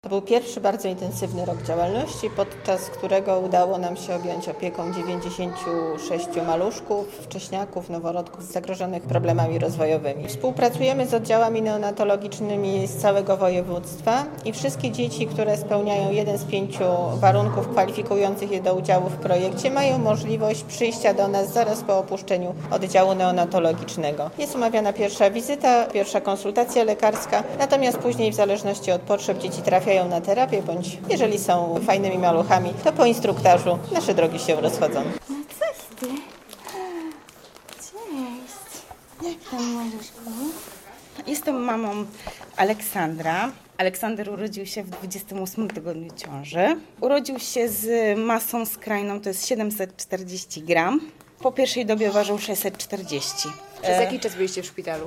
To był pierwszy bardzo intensywny rok działalności, podczas którego udało nam się objąć opieką 96 maluszków, wcześniaków, noworodków zagrożonych problemami rozwojowymi. Współpracujemy z oddziałami neonatologicznymi z całego województwa i wszystkie dzieci, które spełniają jeden z 5 warunków kwalifikujących je do udziału w projekcie, mają możliwość przyjścia do nas zaraz po opuszczeniu oddziału neonatologicznego. Jest umawiana pierwsza wizyta, pierwsza konsultacja lekarska, natomiast później w zależności od potrzeb dzieci trafiają na terapię, bądź jeżeli są fajnymi maluchami, to po instruktażu nasze drogi się rozchodzą. No coś ty. Cześć. Jak tam maluszku? Jestem mamą Aleksandra. Aleksander urodził się w 28 tygodniu ciąży. Urodził się z masą skrajną, to jest 740 gram. Po pierwszej dobie ważył 640. Przez jaki czas byliście w szpitalu?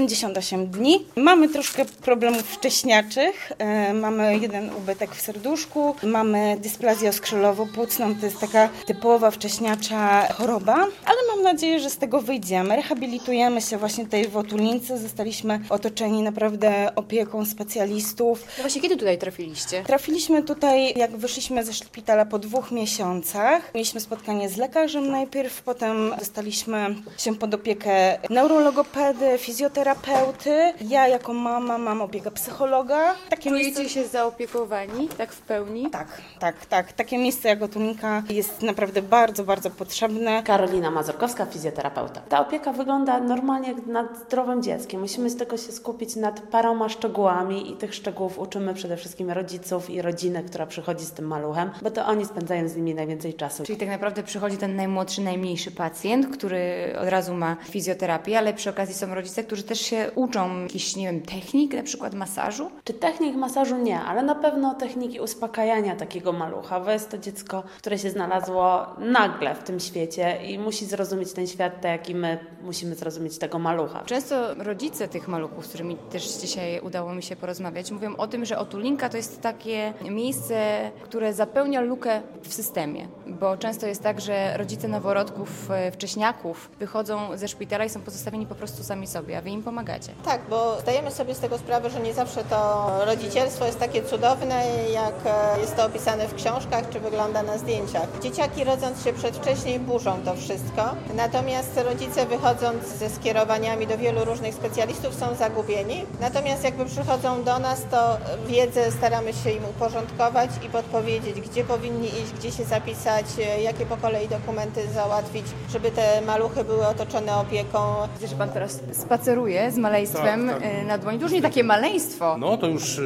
88 dni. Mamy troszkę problemów wcześniaczych. Mamy jeden ubytek w serduszku. Mamy dysplazję skrzydłowo-płucną. To jest taka typowa wcześniacza choroba. Ale mam nadzieję, że z tego wyjdziemy. Rehabilitujemy się właśnie tutaj w Otulince. Zostaliśmy otoczeni naprawdę opieką specjalistów. No właśnie, kiedy tutaj trafiliście? Trafiliśmy tutaj, jak wyszliśmy ze szpitala po 2 miesiącach. Mieliśmy spotkanie z lekarzem najpierw, potem dostaliśmy się pod opiekę neurologopedy, fizjoterapeuty. Ja jako mama mam opiekę psychologa. Czujecie się zaopiekowani, tak w pełni? Tak. Takie miejsce jak Otulinka jest naprawdę bardzo, bardzo potrzebne. Karolina Mazurkowska, fizjoterapeuta. Ta opieka wygląda normalnie jak nad zdrowym dzieckiem. Musimy tylko się skupić nad paroma szczegółami i tych szczegółów uczymy przede wszystkim rodziców i rodzinę, która przychodzi z tym maluchem, bo to oni spędzają z nimi najwięcej czasu. Czyli tak naprawdę przychodzi ten najmłodszy, najmniejszy pacjent, który od razu ma fizjoterapię, ale przy okazji są rodzice, którzy też się uczą jakichś, nie wiem, technik, na przykład masażu? Czy technik masażu nie, ale na pewno techniki uspokajania takiego malucha, bo jest to dziecko, które się znalazło nagle w tym świecie i musi zrozumieć ten świat tak, jak i my musimy zrozumieć tego malucha. Często rodzice tych maluchów, z którymi też dzisiaj udało mi się porozmawiać, mówią o tym, że Otulinka to jest takie miejsce, które zapełnia lukę w systemie, bo często jest tak, że rodzice noworodków, wcześniaków wychodzą ze szpitala i są pozostawieni po prostu sami sobie, a wy im pomagacie. Tak, bo zdajemy sobie z tego sprawę, że nie zawsze to rodzicielstwo jest takie cudowne, jak jest to opisane w książkach, czy wygląda na zdjęciach. Dzieciaki rodząc się przedwcześnie burzą to wszystko, natomiast rodzice wychodząc ze skierowaniami do wielu różnych specjalistów są zagubieni, natomiast jakby przychodzą do nas, to wiedzę staramy się im uporządkować i podpowiedzieć, gdzie powinni iść, gdzie się zapisać, jakie po kolei dokumenty załatwić, żeby te maluchy były otoczone opieką. Widzę, że pan teraz spaceruje z maleństwem Tak. na dłoni. To już nie takie maleństwo. No to już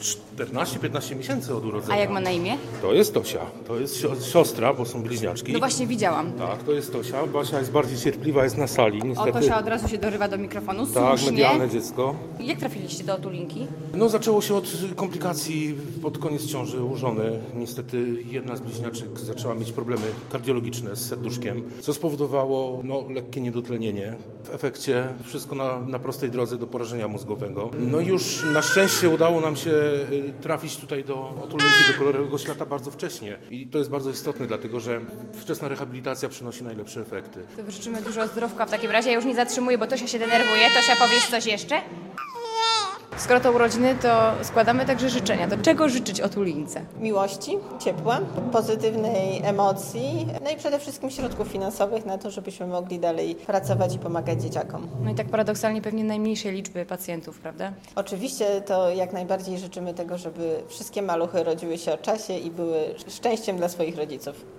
14-15 miesięcy od urodzenia. A jak ma na imię? To jest Tosia. To jest siostra, bo są bliźniaczki. No właśnie widziałam. Tak, to jest Tosia. Basia jest bardziej cierpliwa, jest na sali. Niestety. Tosia od razu się dorywa do mikrofonu, Tak, słusznie. medialne dziecko. Jak trafiliście do Otulinki? No zaczęło się od komplikacji pod koniec ciąży u żony. Niestety jedna z bliźniaczek zaczęła mieć problemy kardiologiczne z serduszkiem, co spowodowało lekkie niedotlenienie. W efekcie wszystko na prostej drodze do porażenia mózgowego. No i już na szczęście udało nam się trafić tutaj do Otulinki, do kolorowego świata bardzo wcześnie. I to jest bardzo istotne, dlatego że wczesna rehabilitacja przynosi najlepsze efekty. To życzymy dużo zdrówka w takim razie. Ja już nie zatrzymuję, bo Tosia się denerwuje. Tosia, powiesz coś jeszcze? Skoro to urodziny, to składamy także życzenia. To czego życzyć Otulince? Miłości, ciepła, pozytywnej emocji, no i przede wszystkim środków finansowych na to, żebyśmy mogli dalej pracować i pomagać dzieciakom. No i tak paradoksalnie pewnie najmniejszej liczby pacjentów, prawda? Oczywiście to jak najbardziej życzymy tego, żeby wszystkie maluchy rodziły się o czasie i były szczęściem dla swoich rodziców.